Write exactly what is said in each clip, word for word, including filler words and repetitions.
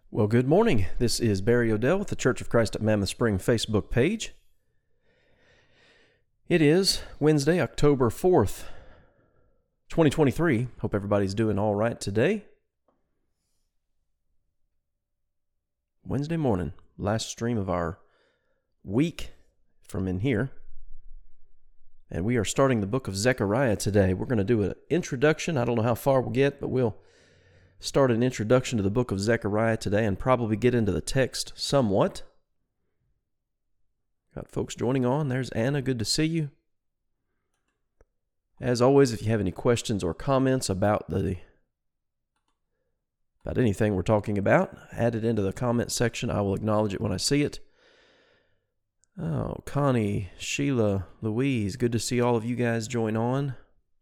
Well, good morning. This is Barry Odell with the Church of Christ at Mammoth Spring Facebook page. It is Wednesday, October fourth, twenty twenty-three. Hope everybody's doing all right today. Wednesday morning, last stream of our week from in here. And we are starting the book of Zechariah today. We're going to do an introduction. I don't know how far we'll get, but we'll start an introduction to the book of Zechariah today and probably get into the text somewhat. Got folks joining on. There's Anna. Good to see you. As always, if you have any questions or comments about the about anything we're talking about, add it into the comment section. I will acknowledge it when I see it. Oh, Connie, Sheila, Louise, good to see all of you guys join on.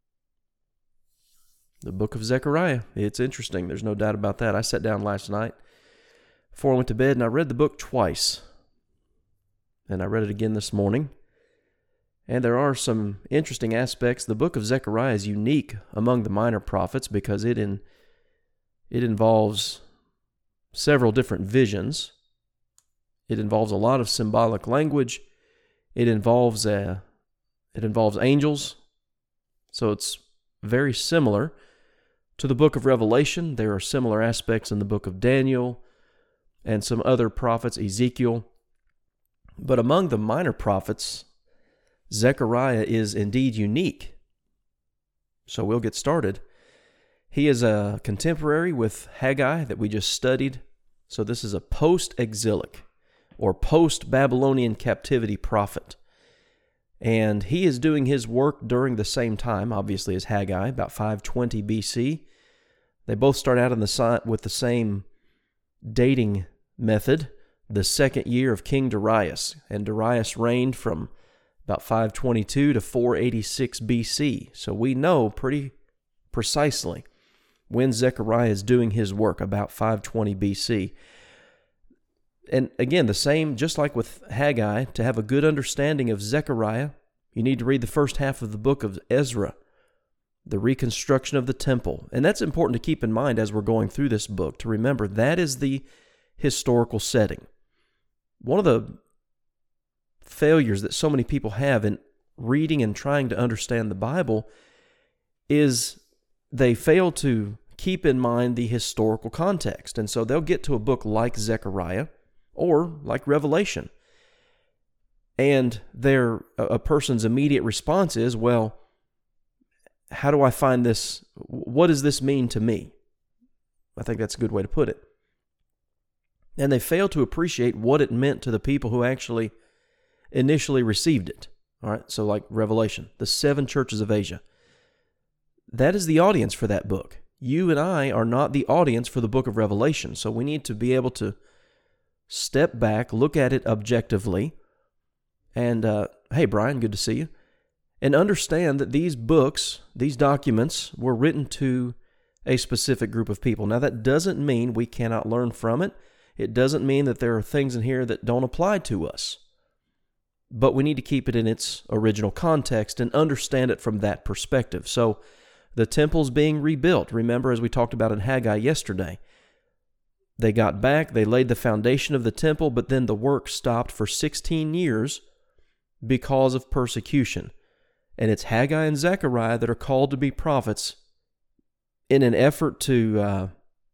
The book of Zechariah. It's interesting. There's no doubt about that. I sat down last night before I went to bed and I read the book twice. And I read it again this morning. And there are some interesting aspects. The book of Zechariah is unique among the minor prophets because it in it involves several different visions. It involves a lot of symbolic language. It involves uh, it involves angels. So it's very similar to the book of Revelation. There are similar aspects in the book of Daniel and some other prophets, Ezekiel. But among the minor prophets, Zechariah is indeed unique. So we'll get started. He is a contemporary with Haggai that we just studied. So this is a post-exilic or post-Babylonian captivity prophet. And he is doing his work during the same time, obviously, as Haggai, about five twenty B C. They both start out in the with the same dating method, the second year of King Darius. And Darius reigned from about five twenty-two to four eighty-six B C. So we know pretty precisely when Zechariah is doing his work, about five twenty B C. And again, the same, just like with Haggai, to have a good understanding of Zechariah, you need to read the first half of the book of Ezra, the reconstruction of the temple. And that's important to keep in mind as we're going through this book, to remember that is the historical setting. One of the failures that so many people have in reading and trying to understand the Bible is they fail to keep in mind the historical context. And so they'll get to a book like Zechariah, or like Revelation. And their a person's immediate response is, well, how do I find this? What does this mean to me? I think that's a good way to put it. And they fail to appreciate what it meant to the people who actually initially received it. All right, so like Revelation, the seven churches of Asia. That is the audience for that book. You and I are not the audience for the book of Revelation, so we need to be able to step back, look at it objectively, and, uh, hey, Brian, good to see you, and understand that these books, these documents, were written to a specific group of people. Now, that doesn't mean we cannot learn from it. It doesn't mean that there are things in here that don't apply to us. But we need to keep it in its original context and understand it from that perspective. So, the temple's being rebuilt. Remember, as we talked about in Haggai yesterday, they got back, they laid the foundation of the temple, but then the work stopped for sixteen years because of persecution. And it's Haggai and Zechariah that are called to be prophets in an effort to uh,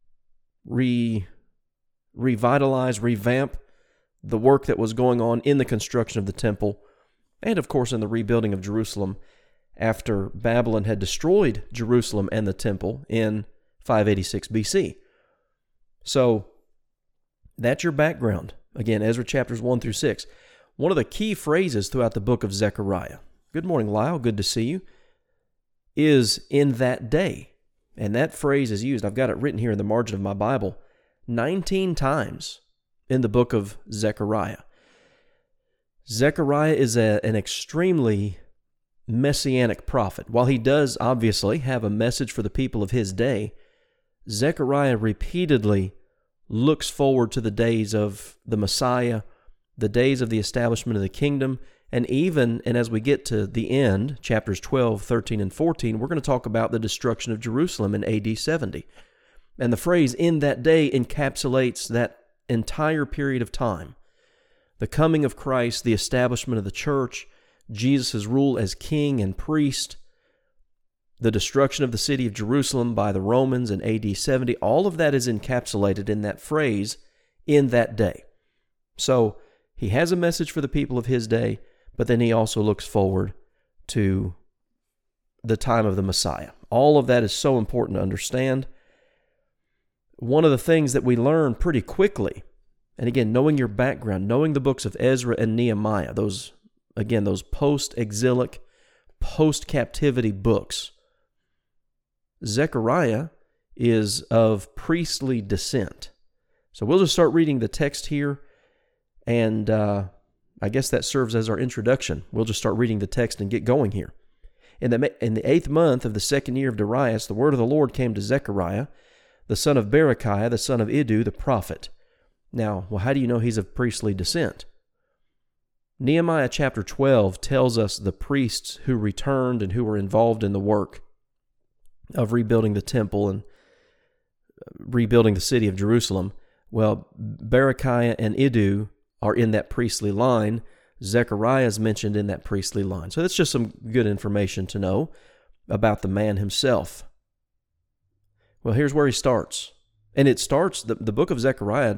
re revitalize, revamp the work that was going on in the construction of the temple, and of course in the rebuilding of Jerusalem after Babylon had destroyed Jerusalem and the temple in five eighty-six B C. So, that's your background. Again, Ezra chapters one through six. One of the key phrases throughout the book of Zechariah, good morning, Lyle, good to see you, is in that day. And that phrase is used, I've got it written here in the margin of my Bible, nineteen times in the book of Zechariah. Zechariah is a, an extremely messianic prophet. While he does obviously have a message for the people of his day, Zechariah repeatedly looks forward to the days of the Messiah, the days of the establishment of the kingdom, and even, and as we get to the end, chapters twelve, thirteen, and fourteen, we're going to talk about the destruction of Jerusalem in A D seventy. And the phrase "in that day" encapsulates that entire period of time. The coming of Christ, the establishment of the church, Jesus' rule as king and priest, the destruction of the city of Jerusalem by the Romans in A D seventy, all of that is encapsulated in that phrase, "in that day." So he has a message for the people of his day, but then he also looks forward to the time of the Messiah. All of that is so important to understand. One of the things that we learn pretty quickly, and again, knowing your background, knowing the books of Ezra and Nehemiah, those, again, those post-exilic, post-captivity books, Zechariah is of priestly descent. So we'll just start reading the text here, and uh, I guess that serves as our introduction. We'll just start reading the text and get going here. In the, in the eighth month of the second year of Darius, the word of the Lord came to Zechariah, the son of Berechiah, the son of Iddu, the prophet. Now, well, how do you know he's of priestly descent? Nehemiah chapter twelve tells us the priests who returned and who were involved in the work of rebuilding the temple and rebuilding the city of Jerusalem. Well, Berechiah and Iddu are in that priestly line. Zechariah is mentioned in that priestly line. So that's just some good information to know about the man himself. Well, here's where he starts. And it starts, the, the book of Zechariah,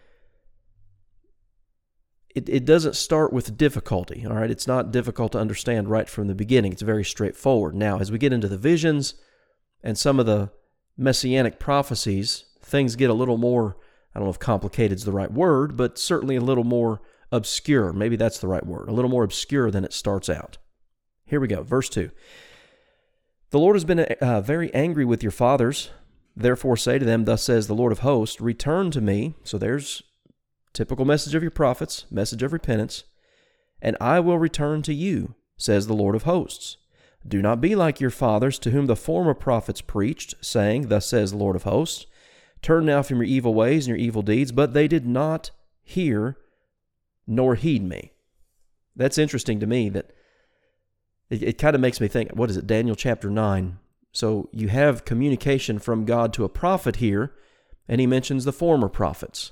it, it doesn't start with difficulty, all right? It's not difficult to understand right from the beginning. It's very straightforward. Now, as we get into the visions and some of the messianic prophecies, things get a little more, I don't know if complicated is the right word, but certainly a little more obscure. Maybe that's the right word. A little more obscure than it starts out. Here we go, verse two. The Lord has been uh, very angry with your fathers. Therefore say to them, thus says the Lord of hosts, return to me. So there's typical message of your prophets, message of repentance. And I will return to you, says the Lord of hosts. Do not be like your fathers, to whom the former prophets preached, saying, thus says the Lord of hosts, turn now from your evil ways and your evil deeds. But they did not hear nor heed me. That's interesting to me that it, it kind of makes me think, what is it, Daniel chapter nine? So you have communication from God to a prophet here, and he mentions the former prophets.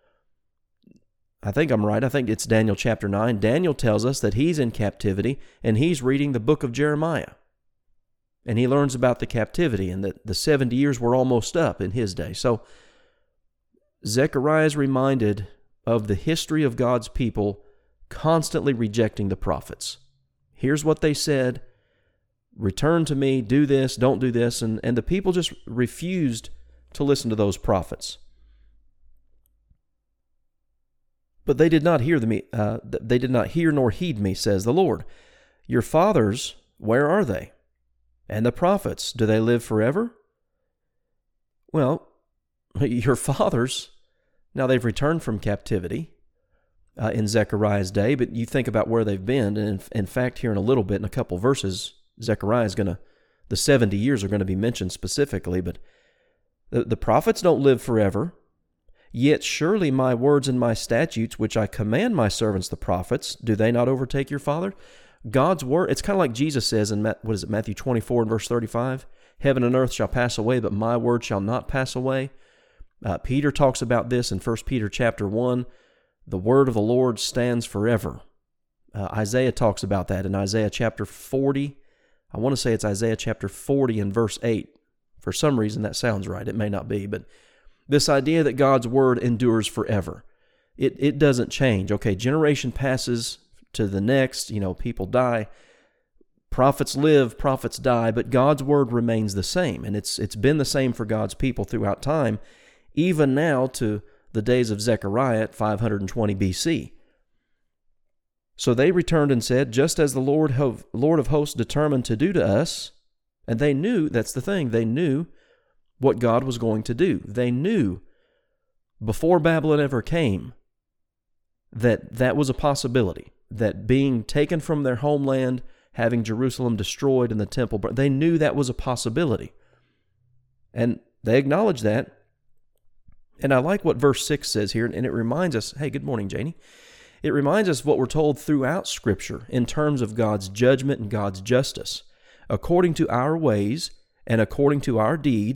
I think I'm right. I think it's Daniel chapter nine. Daniel tells us that he's in captivity, and he's reading the book of Jeremiah. And he learns about the captivity, and that the seventy years were almost up in his day. So Zechariah is reminded of the history of God's people constantly rejecting the prophets. Here's what they said: return to me, do this, don't do this, and, and the people just refused to listen to those prophets. But they did not hear me. Uh, they did not hear nor heed me, says the Lord. Your fathers, where are they? And the prophets, do they live forever? Well, your fathers, now they've returned from captivity uh, in Zechariah's day, but you think about where they've been, and in, in fact, here in a little bit, in a couple verses, Zechariah is going to, the seventy years are going to be mentioned specifically, but the, the prophets don't live forever. Yet surely my words and my statutes, which I command my servants the prophets, do they not overtake your father? God's word, it's kind of like Jesus says in, what is it, Matthew twenty-four and verse thirty-five, heaven and earth shall pass away, but my word shall not pass away. Uh, Peter talks about this in First Peter chapter one. The word of the Lord stands forever. Uh, Isaiah talks about that in Isaiah chapter forty. I want to say it's Isaiah chapter forty and verse eight. For some reason that sounds right. It may not be, but this idea that God's word endures forever. It it doesn't change. Okay, generation passes to the next, you know, people die. Prophets live, prophets die, but God's word remains the same. And it's it's been the same for God's people throughout time, even now to the days of Zechariah at five hundred twenty B C. So they returned and said, just as the Lord of, Lord of hosts determined to do to us, and they knew, that's the thing, they knew what God was going to do. They knew before Babylon ever came that that was a possibility, that being taken from their homeland, having Jerusalem destroyed and the temple, they knew that was a possibility. And they acknowledged that. And I like what verse six says here, and it reminds us, hey, good morning, Janie. It reminds us what we're told throughout Scripture in terms of God's judgment and God's justice. According to our ways and according to our deeds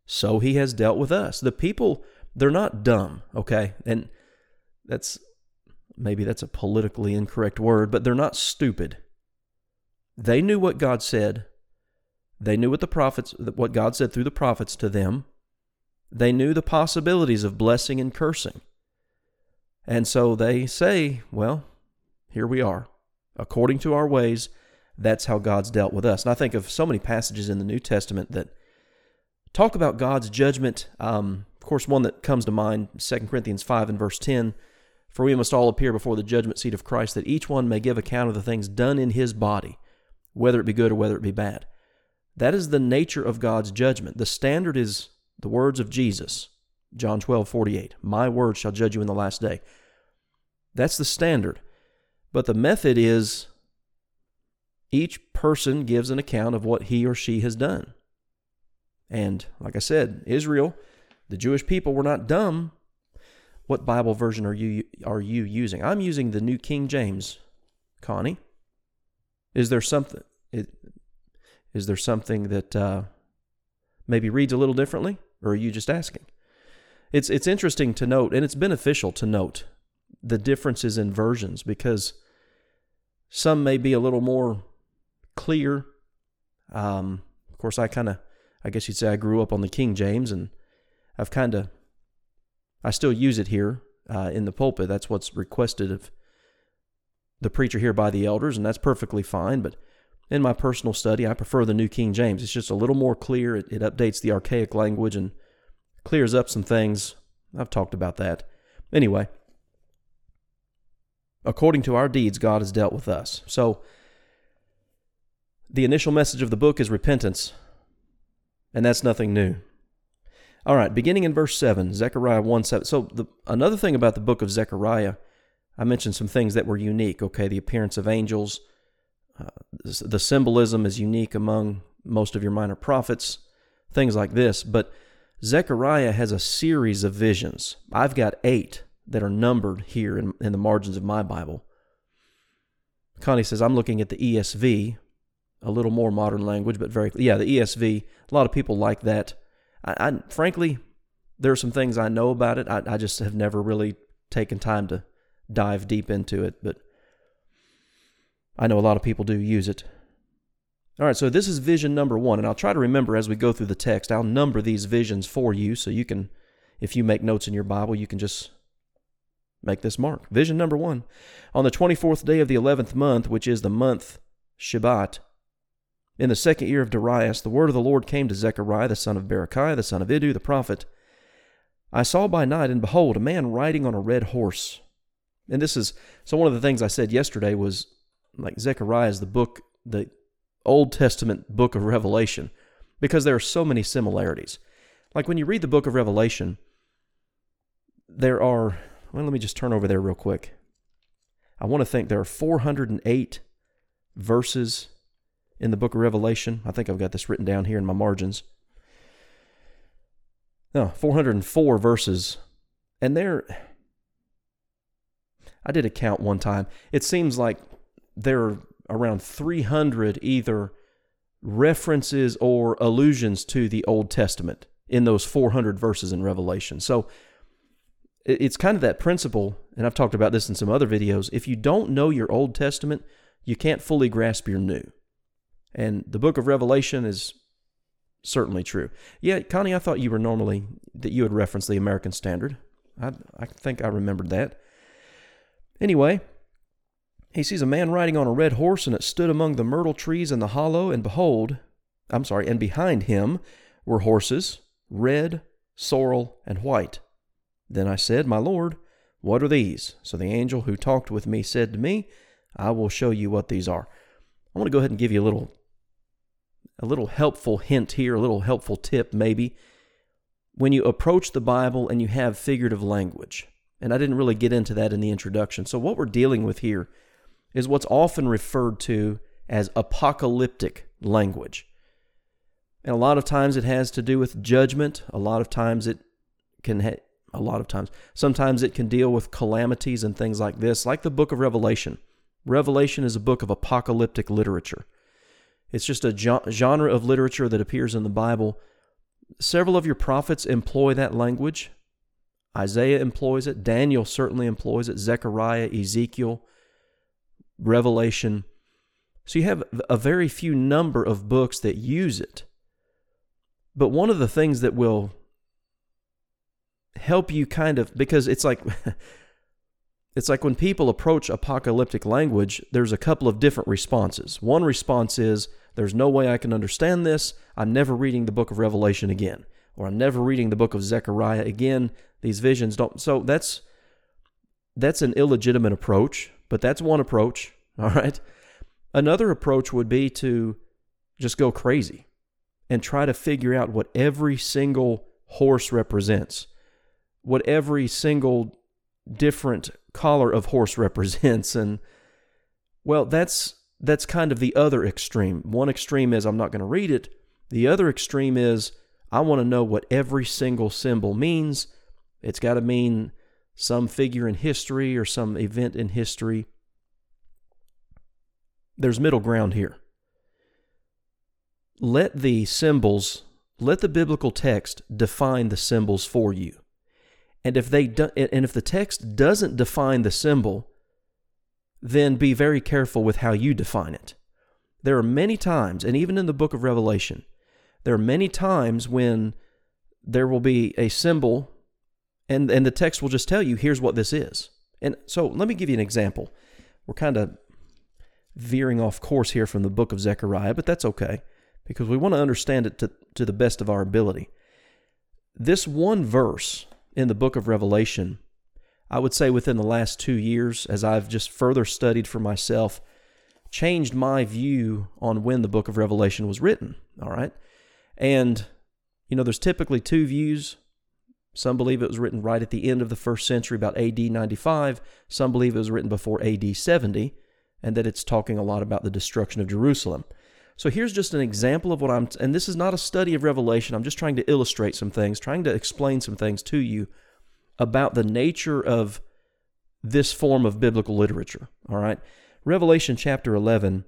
so he has dealt with us. The people, they're not dumb, okay? And that's, maybe that's a politically incorrect word, but they're not stupid. They knew what God said. They knew what the prophets, what God said through the prophets to them. They knew the possibilities of blessing and cursing. And so they say, well, here we are. According to our ways, that's how God's dealt with us. And I think of so many passages in the New Testament that talk about God's judgment. Um, of course, one that comes to mind, Second Corinthians five and verse ten, for we must all appear before the judgment seat of Christ, that each one may give account of the things done in his body, whether it be good or whether it be bad. That is the nature of God's judgment. The standard is the words of Jesus, John twelve forty-eight. My word shall judge you in the last day. That's the standard. But the method is each person gives an account of what he or she has done. And like I said, Israel, the Jewish people, were not dumb. What Bible version are you are you using? I'm using the New King James, Connie. Is there something? Is there something that uh, maybe reads a little differently, or are you just asking? It's it's interesting to note, and it's beneficial to note the differences in versions, because some may be a little more clear. Um, of course, I kind of, I guess you'd say I grew up on the King James, and I've kind of, I still use it here uh, in the pulpit. That's what's requested of the preacher here by the elders, and that's perfectly fine. But in my personal study, I prefer the New King James. It's just a little more clear. It, it updates the archaic language and clears up some things. I've talked about that. Anyway, according to our deeds, God has dealt with us. So, the initial message of the book is repentance, and that's nothing new. All right, beginning in verse seven, Zechariah one seven. So, the, another thing about the book of Zechariah, I mentioned some things that were unique, okay? The appearance of angels, uh, the symbolism is unique among most of your minor prophets, things like this. But Zechariah has a series of visions. I've got eight that are numbered here in, in the margins of my Bible. Connie says, I'm looking at the E S V, a little more modern language, but very, yeah, the E S V. A lot of people like that. I, I frankly, there are some things I know about it. I, I just have never really taken time to dive deep into it, but I know a lot of people do use it. All right, so this is vision number one, and I'll try to remember as we go through the text. I'll number these visions for you, so you can, if you make notes in your Bible, you can just make this mark. Vision number one. On the twenty-fourth day of the eleventh month, which is the month Shebat, in the second year of Darius, the word of the Lord came to Zechariah, the son of Berechiah, the son of Iddu, the prophet. I saw by night, and behold, a man riding on a red horse. And this is, so one of the things I said yesterday was, like, Zechariah is the book, the Old Testament book of Revelation, because there are so many similarities. Like when you read the book of Revelation, there are, well, let me just turn over there real quick. I want to think there are four hundred eight verses in the book of Revelation. I think I've got this written down here in my margins. No, four hundred four verses. And there, I did a count one time. It seems like there are around three hundred either references or allusions to the Old Testament in those four hundred verses in Revelation. So it's kind of that principle, and I've talked about this in some other videos. If you don't know your Old Testament, you can't fully grasp your New. And the book of Revelation is certainly true. Yeah, Connie, I thought you were normally, that you would reference the American Standard. I, I think I remembered that. Anyway, he sees a man riding on a red horse, and it stood among the myrtle trees in the hollow, and behold, I'm sorry, and behind him were horses, red, sorrel, and white. Then I said, My Lord, what are these? So the angel who talked with me said to me, I will show you what these are. I want to go ahead and give you a little, a little helpful hint here, a little helpful tip maybe. When you approach the Bible and you have figurative language, and I didn't really get into that in the introduction. So what we're dealing with here is what's often referred to as apocalyptic language. And a lot of times it has to do with judgment. A lot of times it can, ha- a lot of times, sometimes it can deal with calamities and things like this, like the book of Revelation. Revelation is a book of apocalyptic literature. It's just a genre of literature that appears in the Bible Several of your prophets employ that language. Isaiah employs it. Daniel certainly employs it. Zechariah, Ezekiel, Revelation. So you have a very few number of books that use it. But one of the things that will help you kind of, because it's like, it's like when people approach apocalyptic language, there's a couple of different responses. One response is, there's no way I can understand this. I'm never reading the book of Revelation again. Or I'm never reading the book of Zechariah again. These visions don't. So that's that's an illegitimate approach, but that's one approach, all right? Another approach would be to just go crazy and try to figure out what every single horse represents, what every single different collar of horse represents. And, well, that's that's kind of the other extreme. One extreme is I'm not going to read it. The other extreme is I want to know what every single symbol means. It's got to mean some figure in history or some event in history. There's middle ground here. Let the symbols, let the biblical text define the symbols for you. And if they do, and if the text doesn't define the symbol, then be very careful with how you define it. There are many times, and even in the book of Revelation, there are many times when there will be a symbol and, and the text will just tell you, here's what this is. And so let me give you an example. We're kind of veering off course here from the book of Zechariah, but that's okay because we want to understand it to, to the best of our ability. This one verse in the book of Revelation, I would say within the last two years, as I've just further studied for myself, changed my view on when the book of Revelation was written, all right? And, you know, there's typically two views. Some believe it was written right at the end of the first century, about A D ninety-five. Some believe it was written before A D seventy, and that it's talking a lot about the destruction of Jerusalem. So here's just an example of what I'm, and this is not a study of Revelation. I'm just trying to illustrate some things, trying to explain some things to you about the nature of this form of biblical literature, all right? Revelation chapter eleven,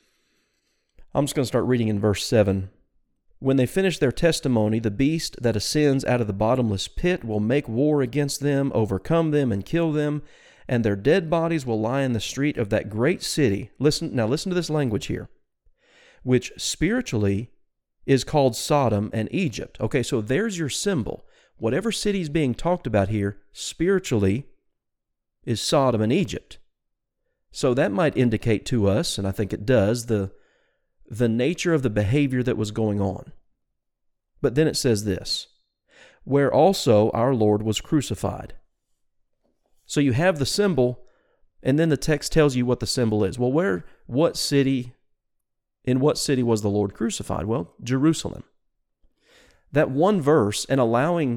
I'm just going to start reading in verse seven. When they finish their testimony, the beast that ascends out of the bottomless pit will make war against them, overcome them, and kill them, and their dead bodies will lie in the street of that great city. Listen, now listen to this language here, which spiritually is called Sodom and Egypt. Okay, so there's your symbol. Whatever city is being talked about here, spiritually, is Sodom and Egypt. So that might indicate to us, and I think it does, the, the nature of the behavior that was going on. But then it says this, where also our Lord was crucified. So you have the symbol, and then the text tells you what the symbol is. Well, where, what city, in what city was the Lord crucified? Well, Jerusalem. That one verse, and allowing,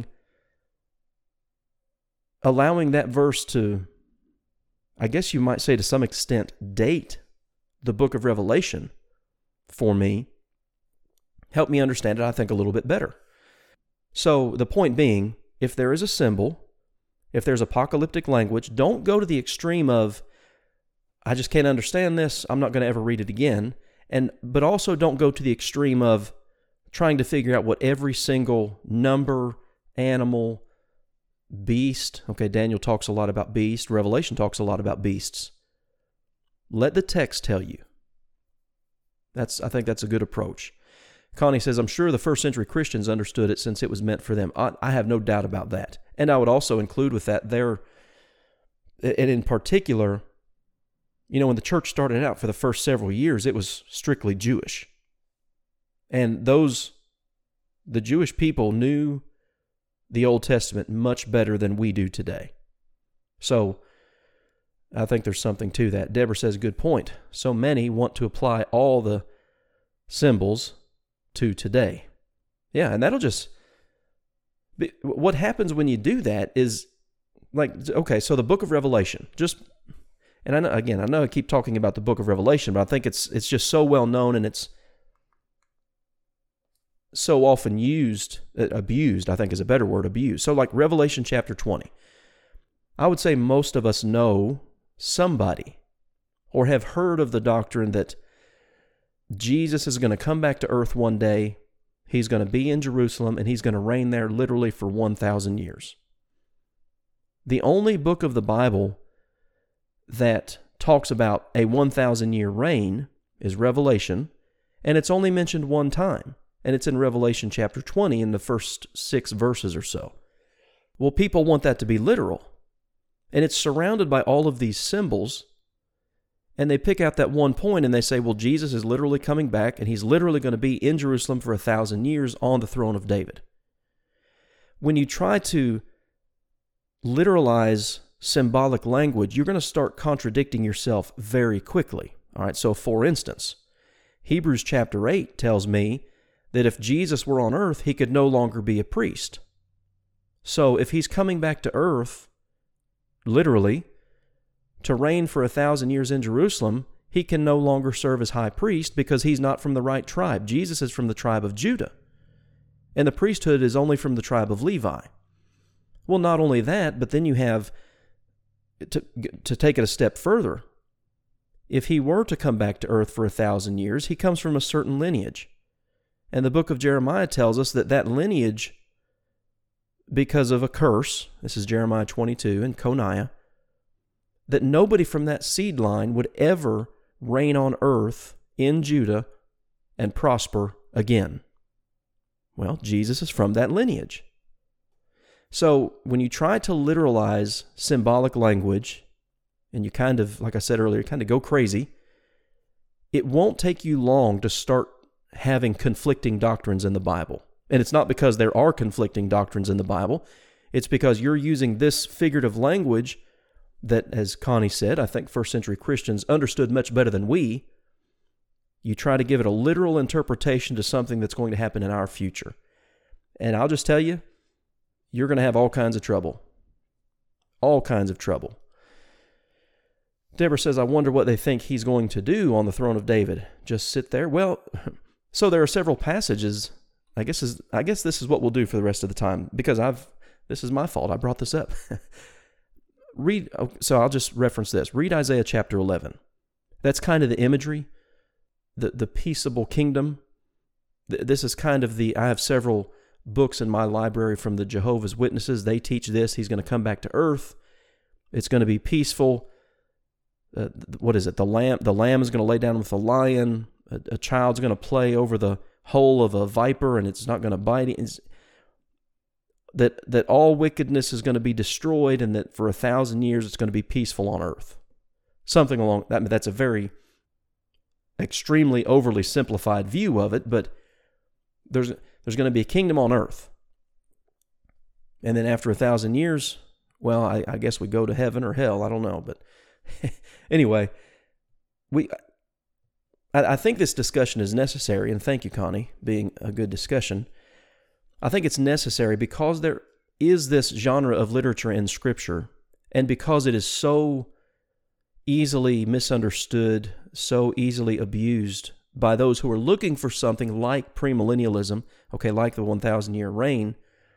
allowing that verse to, I guess you might say to some extent, date the book of Revelation for me, helped me understand it, I think, a little bit better. So the point being, if there is a symbol, if there's apocalyptic language, don't go to the extreme of, I just can't understand this, I'm not going to ever read it again. And but also don't go to the extreme of trying to figure out what every single number, animal, beast, okay, Daniel talks a lot about beast, Revelation talks a lot about beasts. Let the text tell you. That's I think that's a good approach. Connie says, I'm sure the first century Christians understood it since it was meant for them. I, I have no doubt about that. And I would also include with that their, and in particular, you know, when the church started out for the first several years, it was strictly Jewish. And those, the Jewish people knew the Old Testament much better than we do today. So I think there's something to that. Deborah says, good point. So many want to apply all the symbols to today. Yeah, and that'll just, what happens when you do that is, like, okay, so the book of Revelation, just, and I know, again, I know I keep talking about the book of Revelation, but I think it's it's just so well known and it's so often used, abused, I think is a better word, abused. So like Revelation chapter twenty, I would say most of us know somebody or have heard of the doctrine that Jesus is going to come back to earth one day. he's going to be in Jerusalem, and he's going to reign there literally for one thousand years. The only book of the Bible that talks about a one thousand year reign is Revelation, and it's only mentioned one time, and it's in Revelation chapter twenty in the first six verses or so. Well, people want that to be literal, and it's surrounded by all of these symbols, and they pick out that one point and they say, well, Jesus is literally coming back, and he's literally going to be in Jerusalem for a thousand years on the throne of David. When you try to literalize symbolic language, you're going to start contradicting yourself very quickly. All right, so for instance, Hebrews chapter eight tells me that if Jesus were on earth, he could no longer be a priest. So if he's coming back to earth, literally, to reign for a thousand years in Jerusalem, he can no longer serve as high priest because he's not from the right tribe. Jesus is from the tribe of Judah, and the priesthood is only from the tribe of Levi. Well, not only that, but then you have, to, to take it a step further, if he were to come back to earth for a thousand years, he comes from a certain lineage. And the book of Jeremiah tells us that that lineage, because of a curse, this is Jeremiah twenty-two and Coniah, that nobody from that seed line would ever reign on earth in Judah and prosper again. Well, Jesus is from that lineage. So when you try to literalize symbolic language, and you kind of, like I said earlier, kind of go crazy, it won't take you long to start having conflicting doctrines in the Bible. And it's not because there are conflicting doctrines in the Bible. It's because you're using this figurative language that, as Connie said, I think first century Christians understood much better than we. You try to give it a literal interpretation to something that's going to happen in our future. And I'll just tell you, you're going to have all kinds of trouble. All kinds of trouble. Deborah says, I wonder what they think he's going to do on the throne of David. Just sit there? Well, so there are several passages. I guess is I guess this is what we'll do for the rest of the time, because I've this is my fault. I brought this up. Read. So I'll just reference this. Read Isaiah chapter eleven. That's kind of the imagery, the the peaceable kingdom. This is kind of the. I have several books in my library from the Jehovah's Witnesses. They teach this. He's going to come back to earth. It's going to be peaceful. Uh, what is it? The lamb. The lamb is going to lay down with the lion. A, a child's going to play over the hole of a viper, and it's not going to bite it. It's, that that all wickedness is going to be destroyed, and that for a thousand years it's going to be peaceful on earth. Something along that. I mean, that's a very extremely overly simplified view of it, but there's there's going to be a kingdom on earth, and then after a thousand years, well, I, I guess we go to heaven or hell. I don't know, but anyway, we. I, I think this discussion is necessary, and thank you, Connie, being a good discussion. I think it's necessary because there is this genre of literature in Scripture, and because it is so easily misunderstood, so easily abused by those who are looking for something like premillennialism, okay, like the one thousand year reign,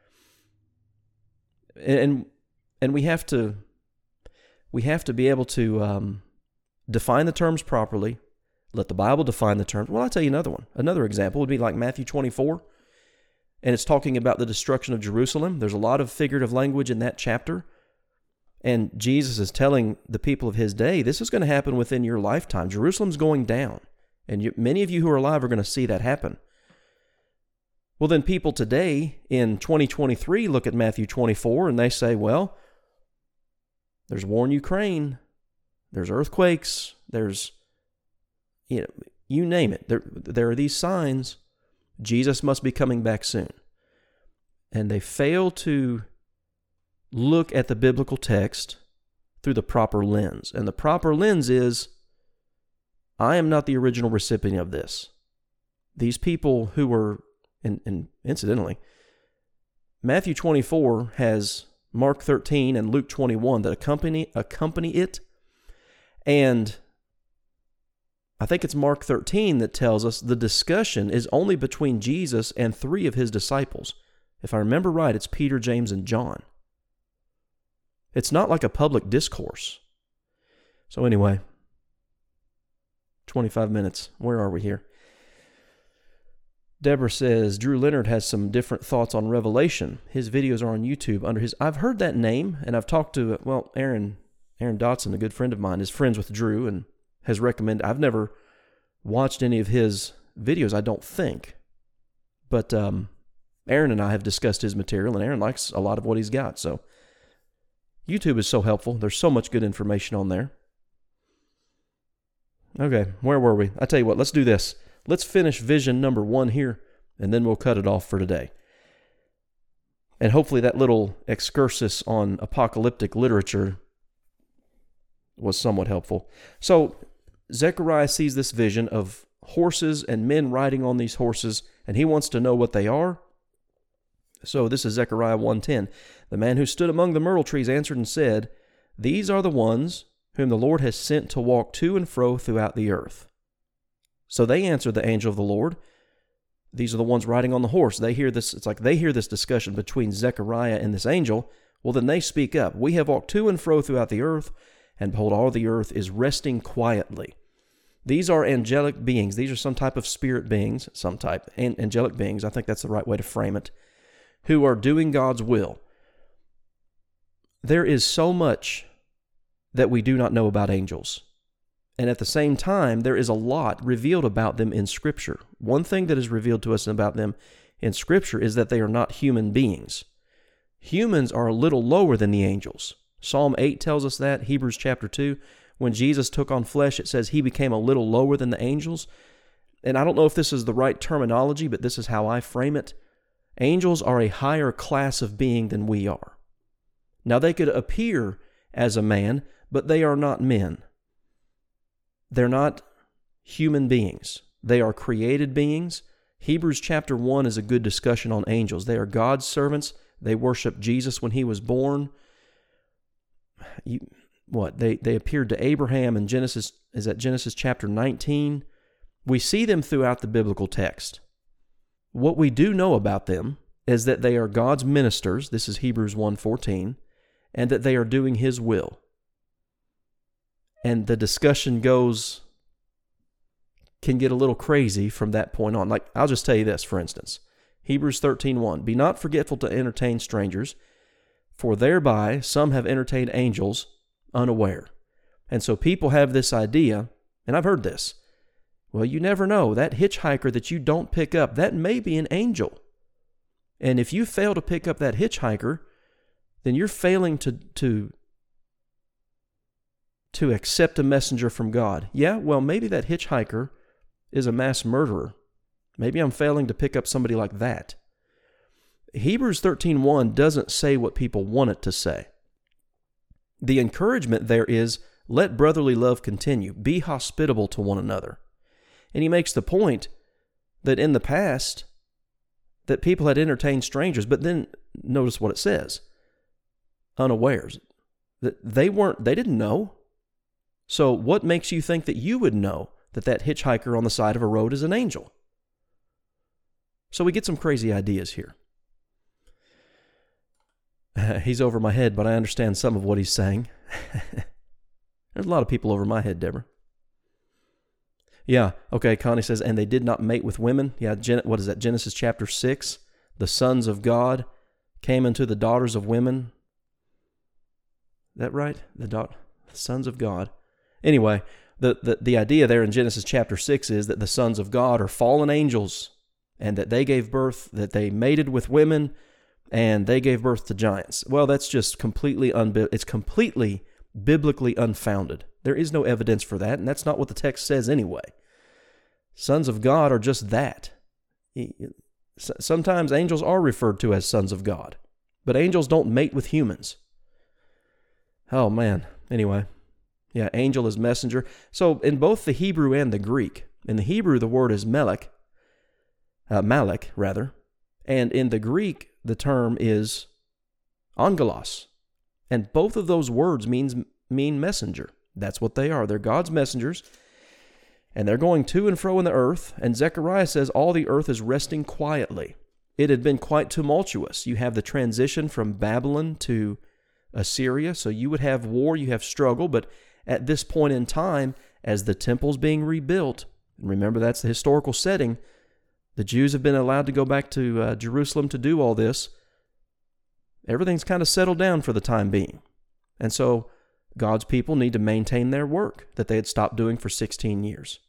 and and we have to we have to be able to um, define the terms properly. Let the Bible define the terms. Well, I'll tell you another one. Another example would be like Matthew twenty-four. And it's talking about the destruction of Jerusalem. There's a lot of figurative language in that chapter. And Jesus is telling the people of his day, this is going to happen within your lifetime. Jerusalem's going down. And you, many of you who are alive are going to see that happen. Well, then people today in twenty twenty-three look at Matthew twenty-four and they say, well, there's war in Ukraine. There's earthquakes. There's, you know, you name it. There, there are these signs. Jesus must be coming back soon. And they fail to look at the biblical text through the proper lens. And the proper lens is, I am not the original recipient of this. These people who were, and, and incidentally, Matthew twenty-four has Mark thirteen and Luke twenty-one that accompany, accompany it. And I think it's Mark thirteen that tells us the discussion is only between Jesus and three of his disciples. If I remember right, it's Peter, James, and John. It's not like a public discourse. So anyway, twenty-five minutes. Where are we here? Deborah says, Drew Leonard has some different thoughts on Revelation. His videos are on YouTube under his... I've heard that name, and I've talked to, well, Aaron Aaron Dotson, a good friend of mine, is friends with Drew and has recommended... I've never watched any of his videos, I don't think. But um, Aaron and I have discussed his material, and Aaron likes a lot of what he's got. So YouTube is so helpful. There's so much good information on there. Okay, where were we? I tell you what, let's do this. Let's finish vision number one here, and then we'll cut it off for today. And hopefully that little excursus on apocalyptic literature was somewhat helpful. So Zechariah sees this vision of horses and men riding on these horses, and he wants to know what they are. So this is Zechariah one ten. The man who stood among the myrtle trees answered and said, These are the ones whom the Lord has sent to walk to and fro throughout the earth. So they answered the angel of the Lord. These are the ones riding on the horse. They hear this. It's like they hear this discussion between Zechariah and this angel. Well, then they speak up. We have walked to and fro throughout the earth, and behold, all the earth is resting quietly. These are angelic beings. These are some type of spirit beings, some type, an- angelic beings. I think that's the right way to frame it, who are doing God's will. There is so much that we do not know about angels. And at the same time, there is a lot revealed about them in Scripture. One thing that is revealed to us about them in Scripture is that they are not human beings. Humans are a little lower than the angels. Psalm eight tells us that. Hebrews chapter two, when Jesus took on flesh, it says he became a little lower than the angels. And I don't know if this is the right terminology, but this is how I frame it. Angels are a higher class of being than we are. Now, they could appear as a man, but they are not men. They're not human beings. They are created beings. Hebrews chapter one is a good discussion on angels. They are God's servants. They worship Jesus when he was born. You, what? They, they appeared to Abraham in Genesis, is that Genesis chapter nineteen? We see them throughout the biblical text. What we do know about them is that they are God's ministers. This is Hebrews one fourteen, and that they are doing his will. And the discussion goes, can get a little crazy from that point on. Like, I'll just tell you this, for instance. Hebrews thirteen one, Be not forgetful to entertain strangers, for thereby some have entertained angels unaware. And so people have this idea, and I've heard this, well, you never know. That hitchhiker that you don't pick up, that may be an angel. And if you fail to pick up that hitchhiker, then you're failing to... to to accept a messenger from God. Yeah, well, maybe that hitchhiker is a mass murderer. Maybe I'm failing to pick up somebody like that. Hebrews thirteen one doesn't say what people want it to say. The encouragement there is, let brotherly love continue. Be hospitable to one another. And he makes the point that in the past, that people had entertained strangers, but then notice what it says. Unawares. That they weren't, they didn't know. So what makes you think that you would know that that hitchhiker on the side of a road is an angel? So we get some crazy ideas here. Uh, he's over my head, but I understand some of what he's saying. There's a lot of people over my head, Deborah. Yeah, okay, Connie says, and they did not mate with women. Yeah, Gen- what is that, Genesis chapter six? The sons of God came unto the daughters of women. Is that right? The, da- the sons of God. Anyway, the, the, the idea there in Genesis chapter six is that the sons of God are fallen angels, and that they gave birth, that they mated with women, and they gave birth to giants. Well, that's just completely unbi- it's completely biblically unfounded. There is no evidence for that, and that's not what the text says anyway. Sons of God are just that. Sometimes angels are referred to as sons of God, but angels don't mate with humans. Oh, man. Anyway, yeah, angel is messenger. So in both the Hebrew and the Greek, in the Hebrew the word is melech, uh, malek rather, and in the Greek the term is angelos, and both of those words means mean messenger. That's what they are. They're God's messengers, and they're going to and fro in the earth, and Zechariah says all the earth is resting quietly. It had been quite tumultuous. You have the transition from Babylon to Assyria, so you would have war, you have struggle, but at this point in time, as the temple's being rebuilt, and remember that's the historical setting, The Jews have been allowed to go back to uh, Jerusalem to do all this. Everything's kind of settled down for the time being. And so God's people need to maintain their work that they had stopped doing for sixteen years.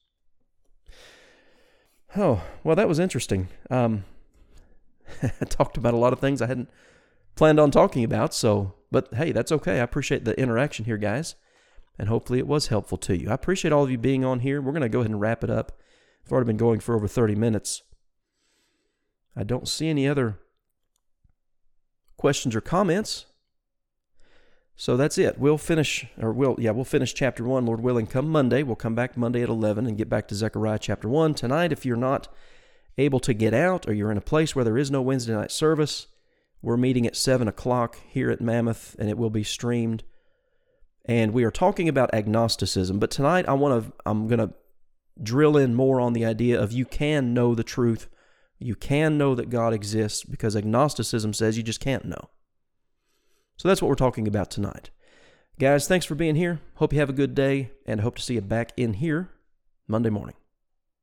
Oh, well, that was interesting. Um, I talked about a lot of things I hadn't planned on talking about, so, but hey, that's okay. I appreciate the interaction here, guys, and hopefully it was helpful to you. I appreciate all of you being on here. We're going to go ahead and wrap it up. I've already been going for over thirty minutes. I don't see any other questions or comments. So that's it. We'll finish, or we'll, yeah, we'll finish chapter one, Lord willing, come Monday. We'll come back Monday at eleven and get back to Zechariah chapter one. Tonight, if you're not able to get out or you're in a place where there is no Wednesday night service, we're meeting at seven o'clock here at Mammoth, and it will be streamed. And we are talking about agnosticism. But tonight, I want to, I'm going to drill in more on the idea of you can know the truth. You can know that God exists, because agnosticism says you just can't know. So that's what we're talking about tonight. Guys, thanks for being here. Hope you have a good day, and hope to see you back in here Monday morning.